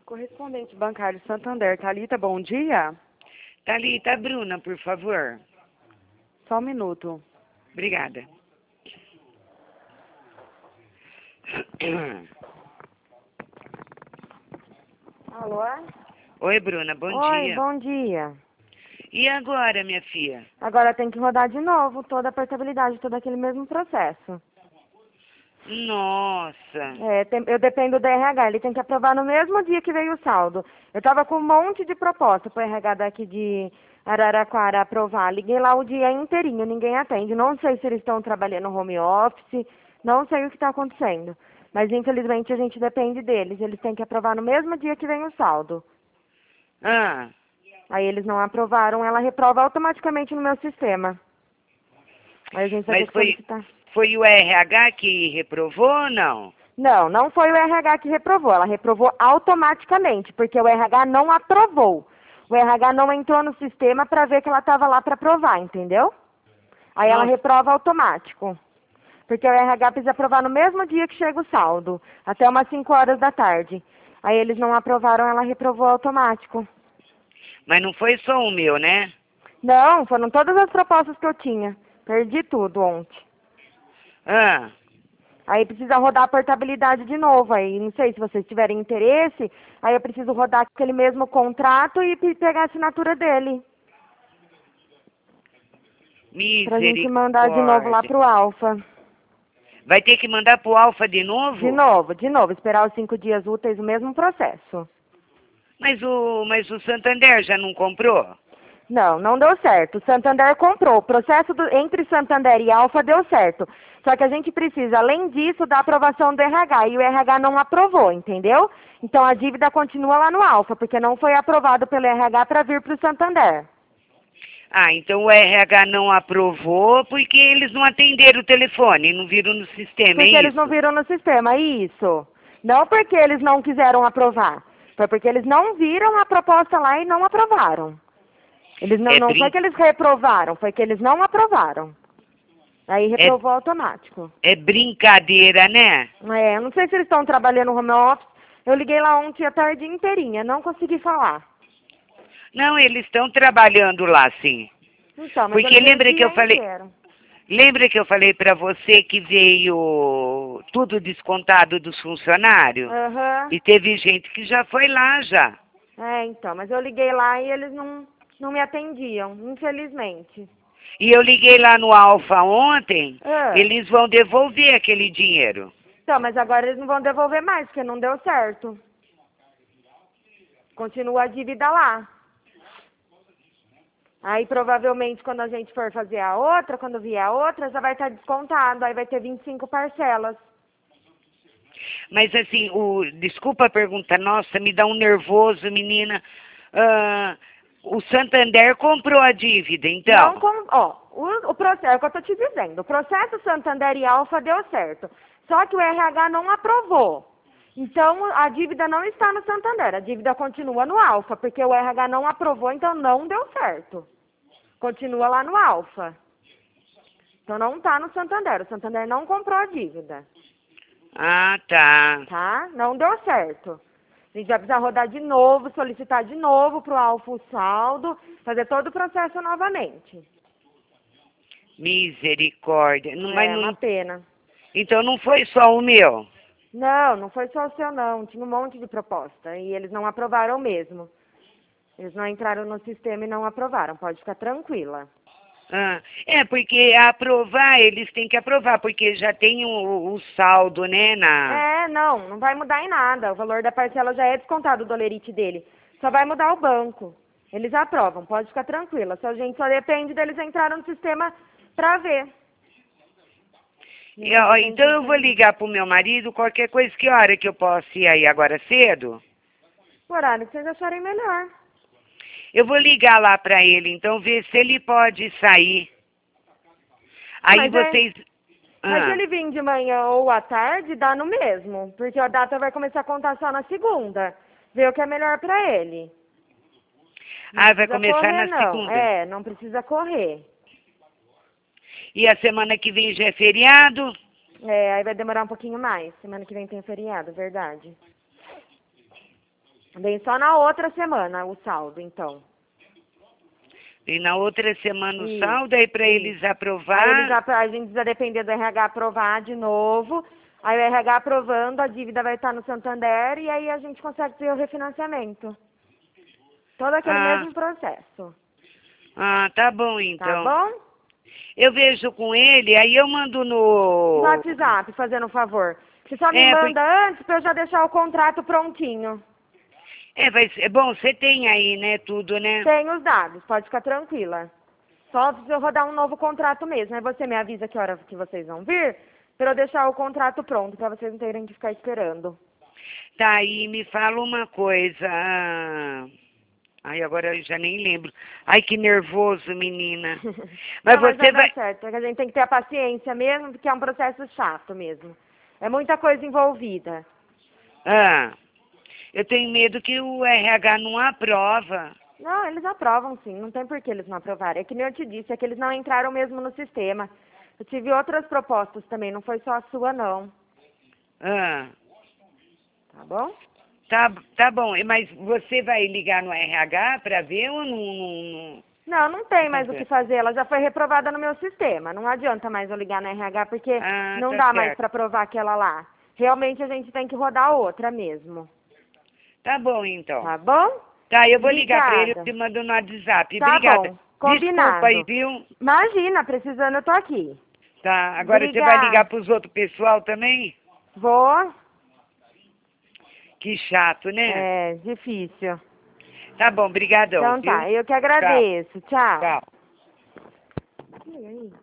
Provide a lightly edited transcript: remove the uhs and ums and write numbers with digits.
Correspondente bancário Santander. Thalita, bom dia. Thalita, Bruna, por favor. Só um minuto. Obrigada. Alô? Oi, Bruna, bom Oi, dia. bom dia. E agora, minha filha? Agora tem que rodar de novo toda a portabilidade, todo aquele mesmo processo. Nossa. Eu dependo do RH, ele tem que aprovar no mesmo dia que veio o saldo. Eu estava com um monte de proposta para o RH daqui de Araraquara aprovar. Liguei lá o dia inteirinho, ninguém atende. Não sei se eles estão trabalhando home office, não sei o que está acontecendo. Mas infelizmente a gente depende deles. Eles têm que aprovar no mesmo dia que vem o saldo. Ah, Aí eles não aprovaram, ela reprova automaticamente no meu sistema. Aí a gente vai ter mas que solicitar. foi o RH que reprovou ou não? Não, não foi o RH que reprovou. Ela reprovou automaticamente, porque o RH não aprovou. O RH não entrou no sistema para ver que ela estava lá para aprovar, entendeu? Aí ela Nossa, reprova automático. Porque o RH precisa aprovar no mesmo dia que chega o saldo, até umas 5 horas da tarde. Aí eles não aprovaram, ela reprovou automático. mas não foi só o meu, né? Não, foram todas as propostas que eu tinha. Perdi tudo ontem. Ah, Aí precisa rodar a portabilidade de novo. Aí não sei se vocês tiverem interesse, aí eu preciso rodar aquele mesmo contrato e pegar a assinatura dele. Pra gente mandar de novo lá misericórdia. pro Alfa. Vai ter que mandar pro Alfa de novo? De novo, esperar os 5 dias úteis, o mesmo processo. Mas o Santander já não comprou? Não, não deu certo. O Santander comprou. O processo entre Santander e Alfa deu certo. Só que a gente precisa, além disso, da aprovação do RH. E o RH não aprovou, entendeu? Então a dívida continua lá no Alfa, porque não foi aprovado pelo RH para vir para o Santander. Ah, então o RH não aprovou porque eles não atenderam o telefone, não viram no sistema, Porque é eles não isso? viram no sistema, isso. Não porque eles não quiseram aprovar. Foi porque eles não viram a proposta lá e não aprovaram. Eles É, não foi que eles reprovaram, foi que eles não aprovaram. Aí é, reprovou automático. é brincadeira, né? Eu não sei se eles estão trabalhando no home office. Eu liguei lá ontem a tarde inteirinha, não consegui falar. Não, eles estão trabalhando lá, sim. Então, mas eu Porque liguei o dia inteiro. lembra que eu falei para você que veio tudo descontado dos funcionários? Aham. E teve gente que já foi lá já. Então, mas eu liguei lá e eles não me atendiam, infelizmente. E eu liguei lá no Alfa ontem, Ah. eles vão devolver aquele dinheiro. Então, mas agora eles não vão devolver mais, porque não deu certo. Continua a dívida lá. Aí provavelmente quando a gente for fazer a outra, quando vier a outra, já vai estar descontado. Aí vai ter 25 parcelas. Mas assim, desculpa a pergunta, nossa, me dá um nervoso, menina. Ah, o Santander comprou a dívida, então. Não com, o processo, é o que eu estou te dizendo. O processo Santander e Alfa deu certo. Só que o RH não aprovou. Então a dívida não está no Santander, a dívida continua no Alfa, porque o RH não aprovou, então não deu certo. Continua lá no Alfa. Então não está no Santander. O Santander não comprou a dívida. Ah, tá. Tá? Não deu certo. A gente vai precisar rodar de novo, solicitar de novo para o Alfa o saldo, fazer todo o processo novamente. Misericórdia. Não, mas É uma não, pena. então não foi só o meu. Não foi só o seu não. Tinha um monte de proposta e eles não aprovaram mesmo. Eles não entraram no sistema e não aprovaram. Pode ficar tranquila. Ah, porque aprovar, eles têm que aprovar, porque já tem o saldo, né, Não vai mudar em nada. O valor da parcela já é descontado do olerite dele. Só vai mudar o banco. Eles aprovam, pode ficar tranquila. A gente só depende deles entrarem no sistema para ver. Então eu vou ligar pro meu marido, qualquer coisa, que hora que eu posso ir aí agora cedo? O horário que vocês acharem melhor. Eu vou ligar lá pra ele, então ver se ele pode sair. Aí vocês... Mas se Ah, ele vir de manhã ou à tarde, dá no mesmo. Porque a data vai começar a contar só na segunda. Ver o que é melhor para ele. Não vai precisa começar correr, na não. segunda. Não precisa correr. E a semana que vem já é feriado? Aí vai demorar um pouquinho mais. Semana que vem tem feriado, verdade. Vem só na outra semana o saldo, então. E na outra semana o Isso, saldo, aí para eles aprovar. Aí a gente precisa depender do RH aprovar de novo. Aí o RH aprovando, a dívida vai estar no Santander e aí a gente consegue ter o refinanciamento. Todo aquele mesmo processo. Ah, tá bom então. Tá bom? Eu vejo com ele, aí eu mando No no... WhatsApp, fazendo um favor. Você só me manda antes pra eu já deixar o contrato prontinho. Vai ser... Bom, você tem aí, né, tudo, né? Tem os dados, pode ficar tranquila. Só se eu rodar um novo contrato mesmo. Aí você me avisa que hora que vocês vão vir, pra eu deixar o contrato pronto, pra vocês não terem que ficar esperando. Tá, e me fala uma coisa. Ai, agora eu já nem lembro. Ai, que nervoso, menina. Mas Não, mas você vai vai... dar certo. É que a gente tem que ter a paciência mesmo, porque é um processo chato mesmo. É muita coisa envolvida. Eu tenho medo que o RH não aprova. Não, eles aprovam sim, não tem por que eles não aprovarem. É que nem eu te disse, é que eles não entraram mesmo no sistema. Eu tive outras propostas também, não foi só a sua não. Tá bom? Tá bom, mas você vai ligar no RH para ver ou não? Não, não tem mais o que fazer, ela já foi reprovada no meu sistema. Não adianta mais eu ligar na RH, porque não tá dá mais certo. para provar aquela lá. Realmente a gente tem que rodar outra mesmo. Tá bom, então. Tá bom? Tá, eu vou ligar para ele, Obrigada. eu te mando no WhatsApp. Tá Obrigada. bom, combinado. Desculpa aí, viu? Imagina, precisando eu tô aqui. Tá, agora você vai Obrigada. ligar pros outros pessoal também? Vou. Que chato, né? É, difícil. Tá bom, brigadão, Então viu? tá, eu que agradeço. Tchau. Tchau. E aí?